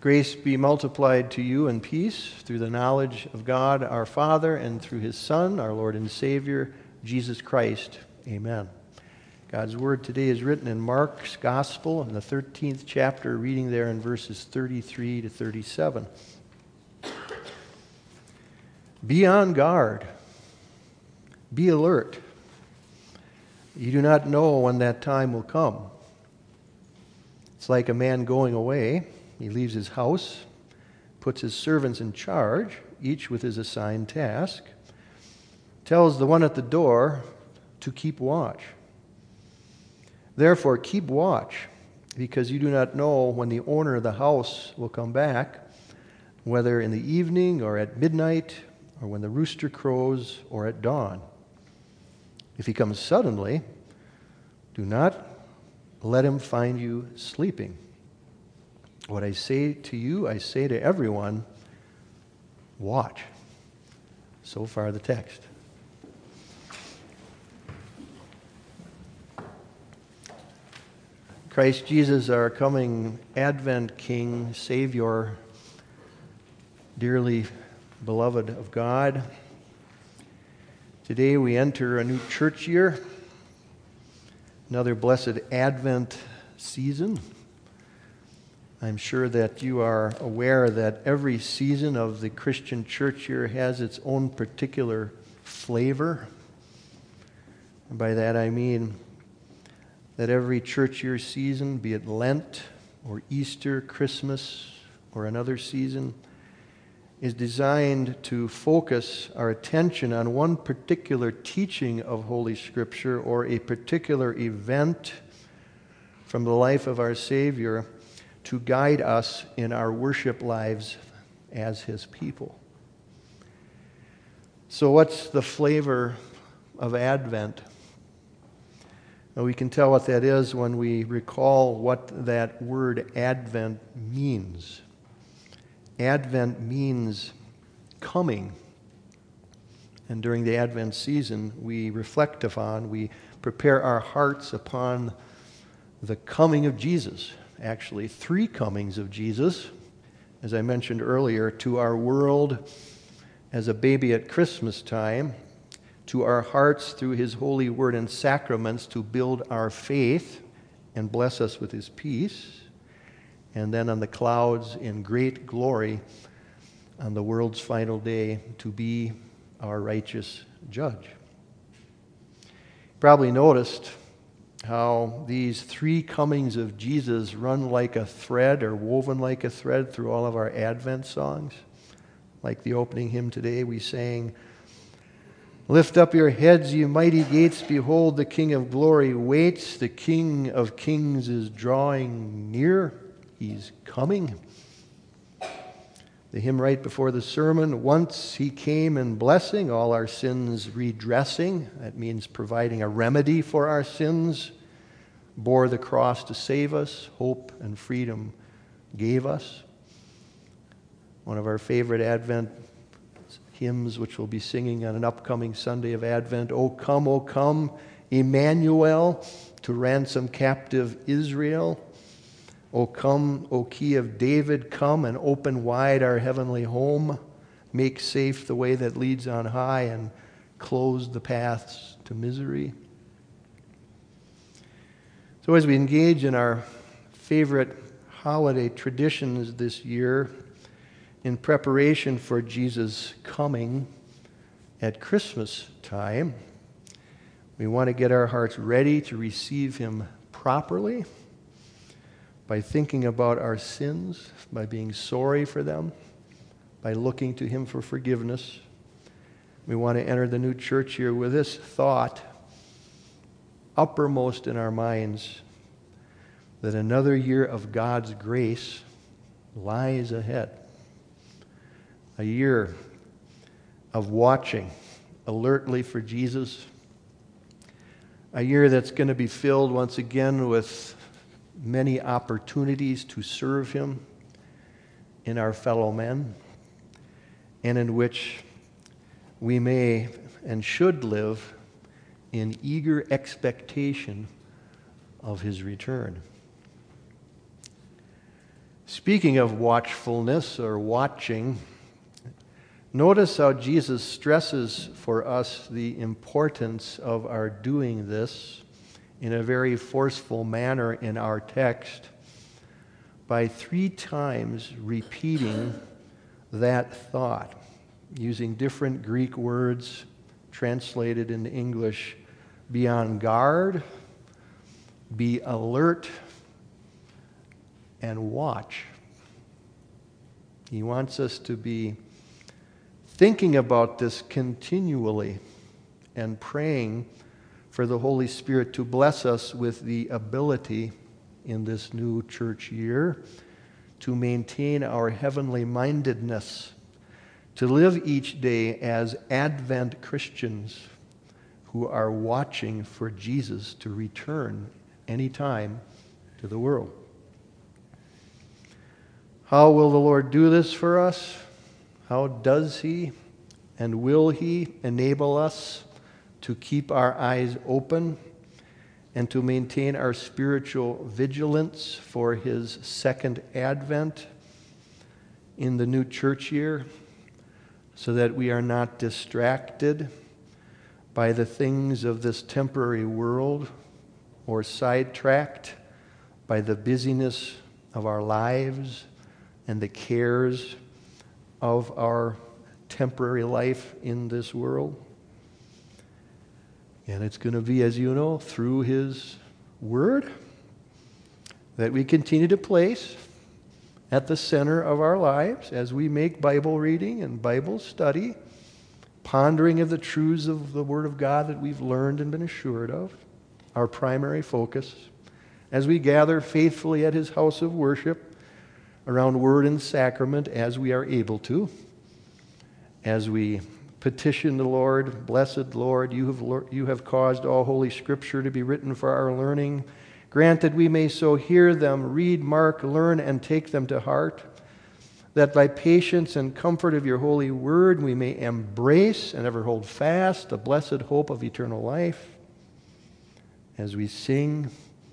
Grace be multiplied to you in peace through the knowledge of God our Father and through his Son, our Lord and Savior, Jesus Christ. Amen. God's word today is written in Mark's Gospel in the 13th chapter, reading there in verses 33 to 37. Be on guard. Be alert. You do not know when that time will come. It's like a man going away. He leaves his house, puts his servants in charge, each with his assigned task, tells the one at the door to keep watch. Therefore, keep watch, because you do not know when the owner of the house will come back, whether in the evening or at midnight, or when the rooster crows or at dawn. If he comes suddenly, do not let him find you sleeping. What I say to you, I say to everyone, watch. So far the text. Christ Jesus, our coming Advent King, Savior, dearly beloved of God. Today we enter a new church year, another blessed Advent season. I'm sure that you are aware that every season of the Christian church year has its own particular flavor. And by that I mean that every church year season, be it Lent or Easter, Christmas, or another season, is designed to focus our attention on one particular teaching of Holy Scripture or a particular event from the life of our Savior to guide us in our worship lives as his people. So what's the flavor of Advent? Well, we can tell what that is when we recall what that word Advent means. Advent means coming. And during the Advent season, we reflect upon, we prepare our hearts upon the coming of Jesus. Actually, three comings of Jesus, as I mentioned earlier, to our world as a baby at Christmas time, to our hearts through his holy word and sacraments to build our faith and bless us with his peace, and then on the clouds in great glory on the world's final day to be our righteous judge. You probably noticed how these three comings of Jesus run like a thread or woven like a thread through all of our Advent songs. Like the opening hymn today, we sang, "Lift up your heads, ye mighty gates, behold the King of glory waits. The King of kings is drawing near, he's coming." The hymn right before the sermon, "Once he came in blessing, all our sins redressing." That means providing a remedy for our sins. Bore the cross to save us, hope and freedom gave us. One of our favorite Advent hymns, which we'll be singing on an upcoming Sunday of Advent, O come, Emmanuel, to ransom captive Israel. O come, O Key of David, come and open wide our heavenly home. Make safe the way that leads on high and close the paths to misery. So as we engage in our favorite holiday traditions this year in preparation for Jesus' coming at Christmas time, we want to get our hearts ready to receive him properly by thinking about our sins, by being sorry for them, by looking to him for forgiveness. We want to enter the new church year with this thought uppermost in our minds, that another year of God's grace lies ahead. A year of watching alertly for Jesus. A year that's going to be filled once again with many opportunities to serve him in our fellow men, and in which we may and should live in eager expectation of his return. Speaking of watchfulness or watching, notice how Jesus stresses for us the importance of our doing this in a very forceful manner in our text by 3 times repeating that thought, using different Greek words translated into English. Be on guard, be alert, and watch. He wants us to be thinking about this continually and praying for the Holy Spirit to bless us with the ability in this new church year to maintain our heavenly mindedness, to live each day as Advent Christians who are watching for Jesus to return anytime to the world. How will the Lord do this for us? How does He and will He enable us to keep our eyes open and to maintain our spiritual vigilance for His second advent in the new church year so that we are not distracted by the things of this temporary world or sidetracked by the busyness of our lives and the cares of our temporary life in this world? And it's going to be, as you know, through His Word that we continue to place at the center of our lives as we make Bible reading and Bible study, pondering of the truths of the Word of God that we've learned and been assured of, our primary focus, as we gather faithfully at His house of worship around Word and Sacrament as we are able to, as we petition the Lord. Blessed Lord, you have caused all Holy Scripture to be written for our learning. Grant that we may so hear them, read, mark, learn, and take them to heart, that by patience and comfort of your holy word we may embrace and ever hold fast the blessed hope of eternal life. As we sing,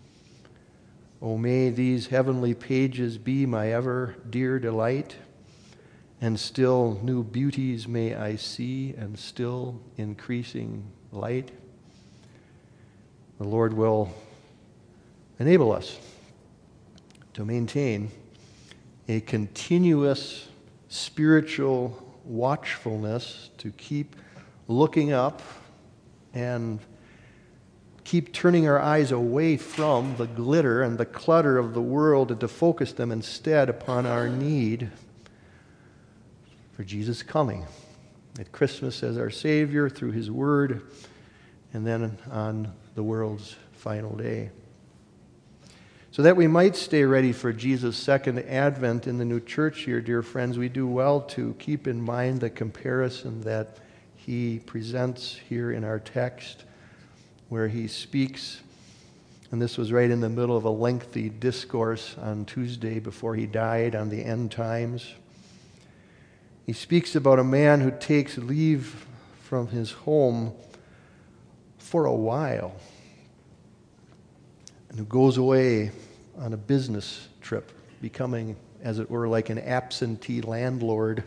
O may these heavenly pages be my ever dear delight, and still new beauties may I see, and still increasing light. The Lord will enable us to maintain a continuous spiritual watchfulness, to keep looking up and keep turning our eyes away from the glitter and the clutter of the world and to focus them instead upon our need for Jesus coming at Christmas as our Savior through His Word, and then on the world's final day. So that we might stay ready for Jesus' second advent in the new church year, dear friends, we do well to keep in mind the comparison that he presents here in our text, where he speaks, and this was right in the middle of a lengthy discourse on Tuesday before he died on the end times. He speaks about a man who takes leave from his home for a while and who goes away on a business trip, becoming, as it were, like an absentee landlord.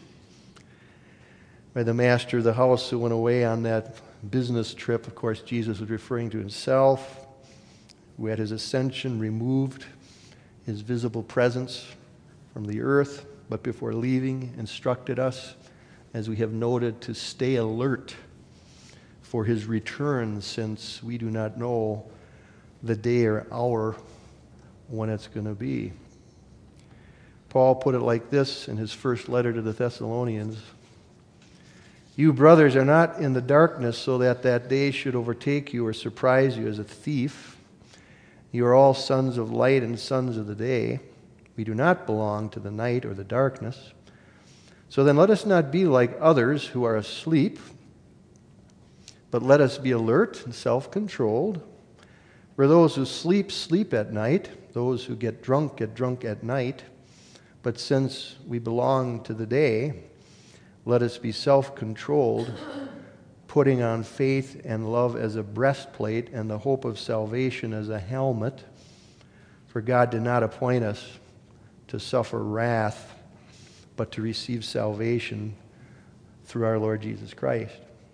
By the master of the house who went away on that business trip, of course, Jesus was referring to himself, who at his ascension removed his visible presence from the earth, but before leaving instructed us, as we have noted, to stay alert for his return, since we do not know the day or hour when it's going to be. Paul put it like this in his first letter to the Thessalonians: You, brothers, are not in the darkness so that that day should overtake you or surprise you as a thief. You are all sons of light and sons of the day. We do not belong to the night or the darkness. So then let us not be like others who are asleep, but let us be alert and self-controlled. For those who sleep, sleep at night. Those who get drunk at night. But since we belong to the day, let us be self-controlled, putting on faith and love as a breastplate and the hope of salvation as a helmet. For God did not appoint us to suffer wrath, but to receive salvation through our Lord Jesus Christ.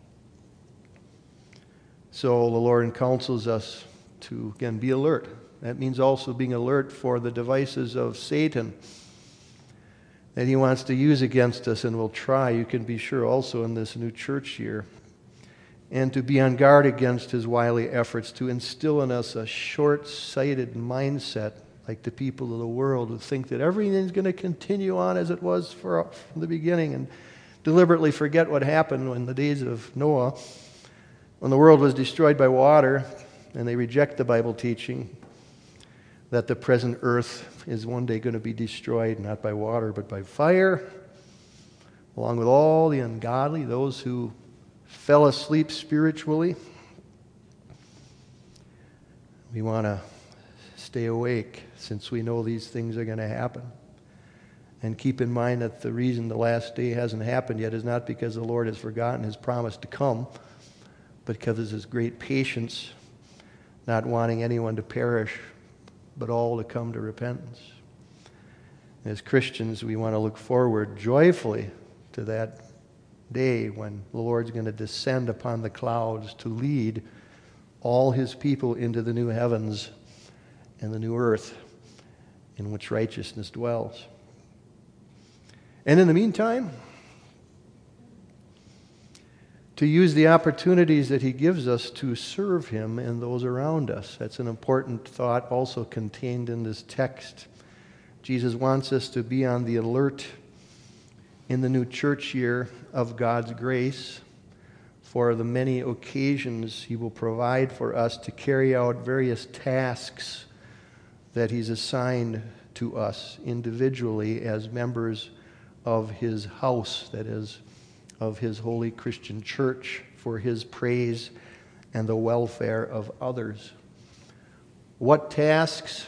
So the Lord counsels us to, again, be alert. That means also being alert for the devices of Satan that he wants to use against us and will try, you can be sure, also in this new church year. And to be on guard against his wily efforts to instill in us a short-sighted mindset like the people of the world who think that everything's going to continue on as it was from the beginning and deliberately forget what happened in the days of Noah when the world was destroyed by water, and they reject the Bible teaching that the present earth is one day going to be destroyed not by water but by fire, along with all the ungodly, those who fell asleep spiritually. We want to stay awake since we know these things are going to happen. And keep in mind that the reason the last day hasn't happened yet is not because the Lord has forgotten his promise to come, but because of his great patience, not wanting anyone to perish, but all to come to repentance. As Christians, we want to look forward joyfully to that day when the Lord's going to descend upon the clouds to lead all his people into the new heavens and the new earth in which righteousness dwells. And in the meantime, to use the opportunities that he gives us to serve him and those around us. That's an important thought also contained in this text. Jesus wants us to be on the alert in the new church year of God's grace for the many occasions he will provide for us to carry out various tasks that he's assigned to us individually as members of his house, that is, of his holy Christian church, for his praise and the welfare of others. What tasks?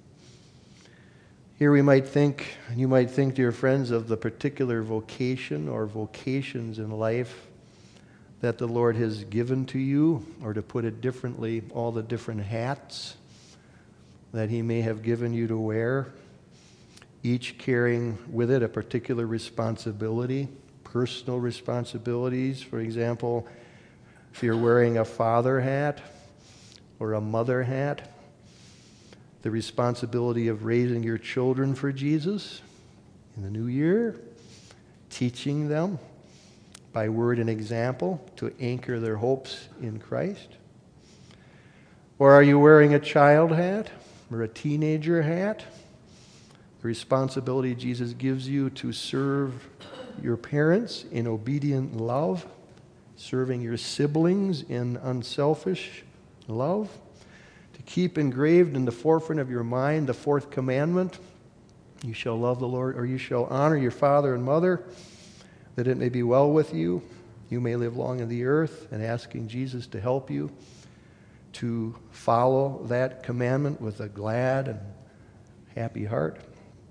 Here we might think, and you might think, dear friends, of the particular vocation or vocations in life that the Lord has given to you, or to put it differently, all the different hats that he may have given you to wear, each carrying with it a particular responsibility, personal responsibilities. For example, if you're wearing a father hat or a mother hat, the responsibility of raising your children for Jesus in the new year, teaching them by word and example to anchor their hopes in Christ. Or are you wearing a child hat or a teenager hat? The responsibility Jesus gives you to serve your parents in obedient love, serving your siblings in unselfish love, to keep engraved in the forefront of your mind the fourth commandment: you shall love the Lord, or you shall honor your father and mother, that it may be well with you, you may live long in the earth, and asking Jesus to help you to follow that commandment with a glad and happy heart.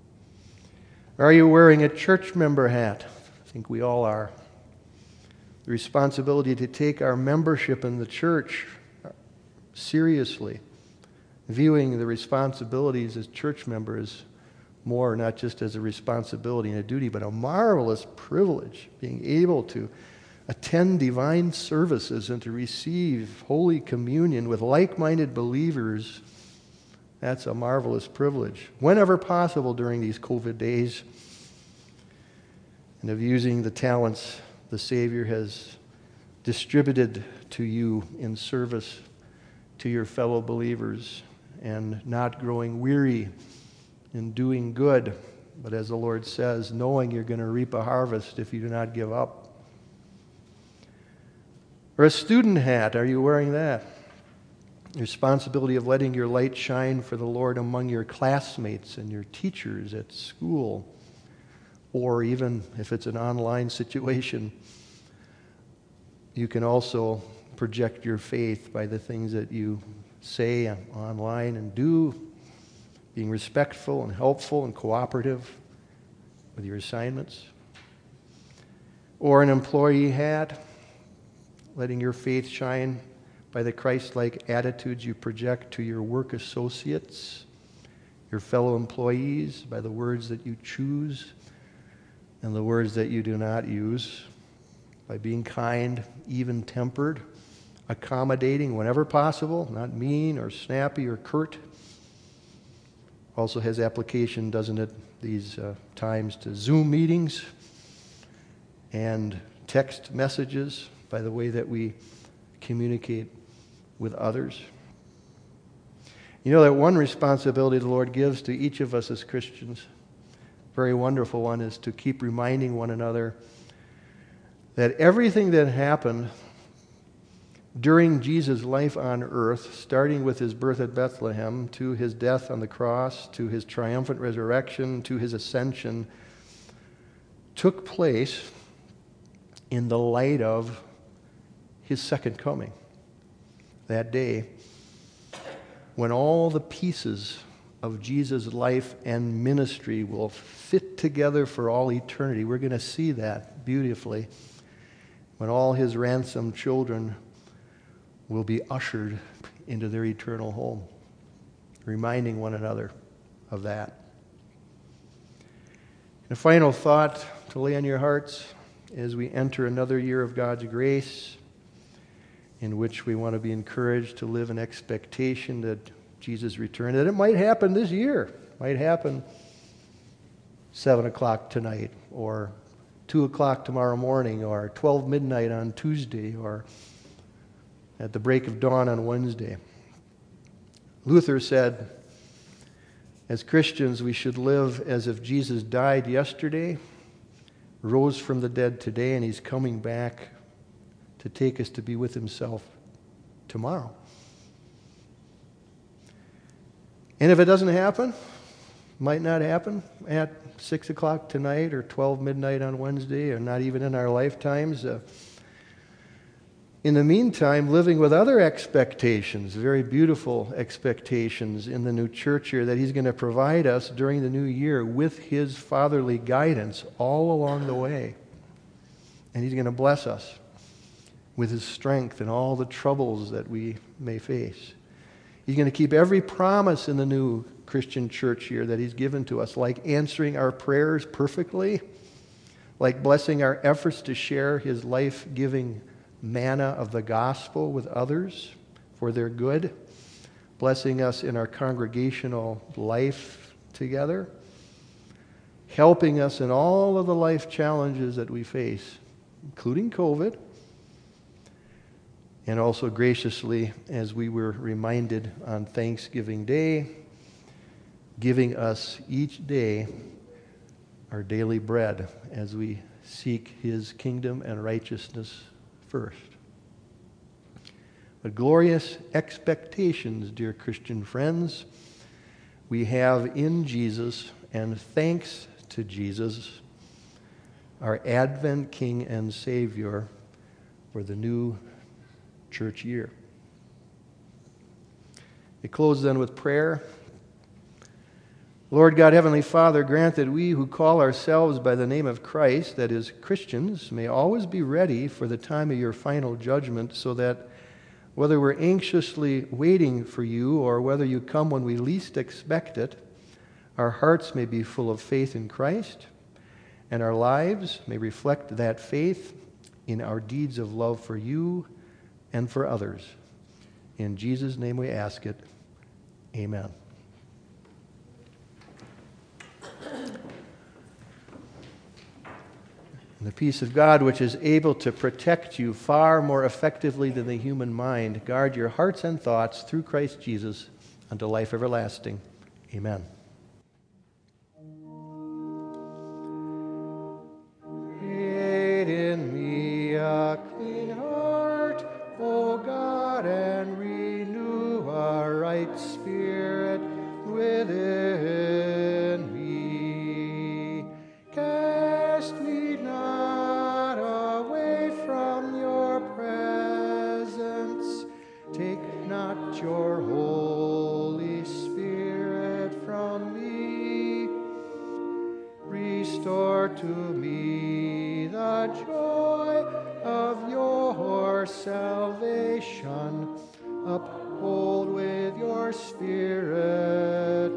Are you wearing a church member hat? I think we all are. The responsibility to take our membership in the church seriously, viewing the responsibilities as church members more not just as a responsibility and a duty, but a marvelous privilege, being able to attend divine services and to receive Holy Communion with like-minded believers. That's a marvelous privilege. Whenever possible during these COVID days, and of using the talents the Savior has distributed to you in service to your fellow believers, and not growing weary in doing good, but as the Lord says, knowing you're going to reap a harvest if you do not give up. Or a student hat, are you wearing that? The responsibility of letting your light shine for the Lord among your classmates and your teachers at school, or even if it's an online situation, you can also project your faith by the things that you say online and do, being respectful and helpful and cooperative with your assignments. Or an employee hat, letting your faith shine by the Christ-like attitudes you project to your work associates your fellow employees by the words that you choose and the words that you do not use, by being kind, even-tempered, accommodating whenever possible, not mean or snappy or curt. Also has application, doesn't it, these times to Zoom meetings and text messages by the way that we communicate with others. You know that one responsibility the Lord gives to each of us as Christians, a very wonderful one, is to keep reminding one another that everything that happened during Jesus' life on earth, starting with his birth at Bethlehem, to his death on the cross, to his triumphant resurrection, to his ascension, took place in the light of his second coming. That day, when all the pieces of Jesus' life and ministry will fit together for all eternity. We're going to see that beautifully when all his ransomed children will be ushered into their eternal home, reminding one another of that. And a final thought to lay on your hearts as we enter another year of God's grace, in which we want to be encouraged to live in expectation that Jesus' return, that it might happen this year, might happen 7 o'clock tonight, or 2 o'clock tomorrow morning, or 12 midnight on Tuesday, or at the break of dawn on Wednesday. Luther said, as Christians, we should live as if Jesus died yesterday, rose from the dead today, and he's coming back to take us to be with himself tomorrow. And if it doesn't happen, might not happen at 6 o'clock tonight or 12 midnight on Wednesday, or not even in our lifetimes. In the meantime, living with other expectations, very beautiful expectations in the new church year, that he's going to provide us during the new year with his fatherly guidance all along the way. And he's going to bless us with his strength in all the troubles that we may face. He's going to keep every promise in the new Christian church year that he's given to us, like answering our prayers perfectly, like blessing our efforts to share his life-giving manna of the gospel with others for their good, blessing us in our congregational life together, helping us in all of the life challenges that we face, including COVID, and also graciously, as we were reminded on Thanksgiving Day, giving us each day our daily bread as we seek his kingdom and righteousness first. But glorious expectations, dear Christian friends, we have in Jesus, and thanks to Jesus, our Advent King and Savior, for the new church year. We close then with prayer. Lord God, Heavenly Father, grant that we who call ourselves by the name of Christ, that is, Christians, may always be ready for the time of your final judgment, so that whether we're anxiously waiting for you or whether you come when we least expect it, our hearts may be full of faith in Christ, and our lives may reflect that faith in our deeds of love for you and for others. In Jesus' name we ask it. Amen. And the peace of God, which is able to protect you far more effectively than the human mind, guard your hearts and thoughts through Christ Jesus unto life everlasting. Amen. Create in me a clean heart, O God, and renew a right spirit within me. Cast me not away from your presence. Take not your Holy Spirit from me. Restore to me the joy of your salvation. Uphold with your Spirit